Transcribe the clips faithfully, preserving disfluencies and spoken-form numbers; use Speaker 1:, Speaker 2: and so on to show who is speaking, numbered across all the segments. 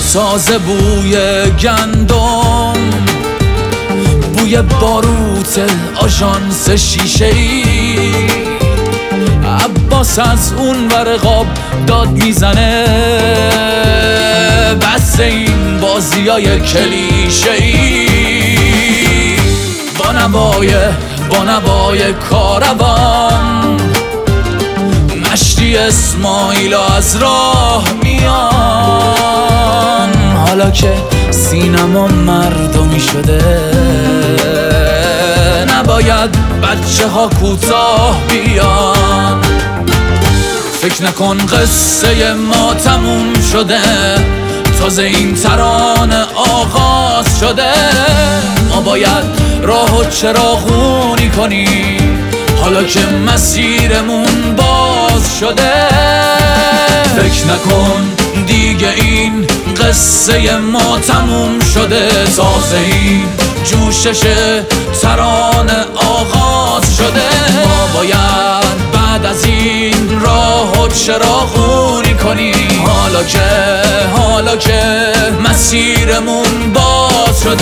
Speaker 1: تازه بوی گندم، بوی باروت آژانس شیشه‌ای. عباس از اون ور قاب داد میزنه، بس این بازیای کلیشه‌ای. با نوای با نوای کاروان مشتی اسماعیل از راه میان. حالا که سینما مردمی شده، نباید بچه ها کوتاه بیان. فکر نکن قصه ما تموم شده، تازه این ترانه آغاز شده. ما باید راه و چراغونی کنیم، حالا که مسیرمون باز شده. فکر نکن دیگه این قصه ما تموم شده، تازه این جوشش ترانه آغاز شده. ما باید بعد از این راه و چراغونی کنیم، حالا که حالا که مسیرمون باز شده.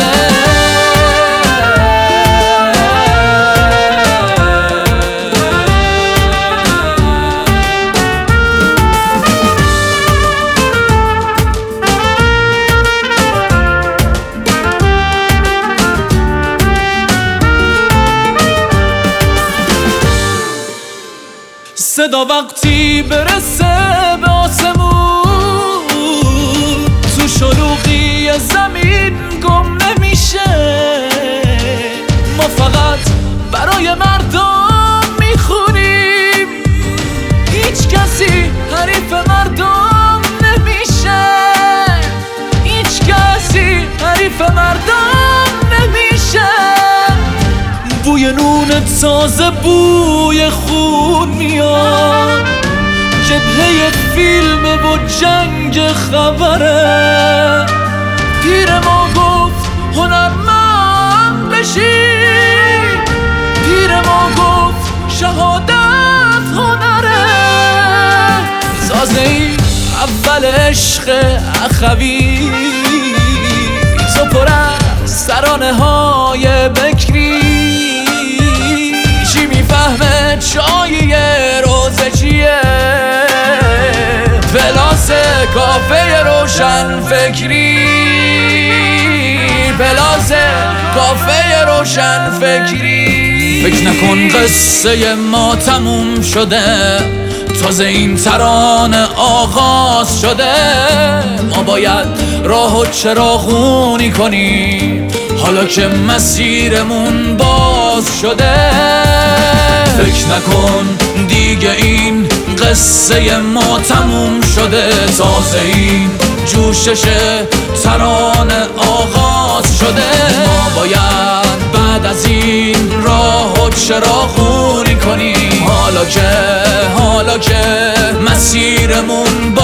Speaker 1: صدا وقتی برسه به آسمون، تو شلوغی زمین گم نمیشه. ما فقط برای مردم میخونیم، هیچ کسی حریف مردم نمیشه. هیچ کسی حریف مردم نمیشه. بوی نون تازه، بوی خون میاد، جبهه فیلم و جنگ خبره. پیر ما گفت هنرمند بشی، پیر ما گفت شهادت هنره. سازه ای اول عشق اخوی، تو پر از ترانه های بکری. چی میفهمه چایی روزه چیه؟ پلاس کافه روشن فکری، پلاس کافه روشن فکری. فکر نکن قصه ما تموم شده، تازه این ترانه آغاز شده. ما باید راه و چراغونی کنیم، حالا که مسیرمون باز شده. فکر نکن دیگه این قصه ما تموم شده، تازه این جوشش ترانه آغاز شده. ما باید بعد از این راه و چراغونی کنیم، حالا که حالا که مسیرمون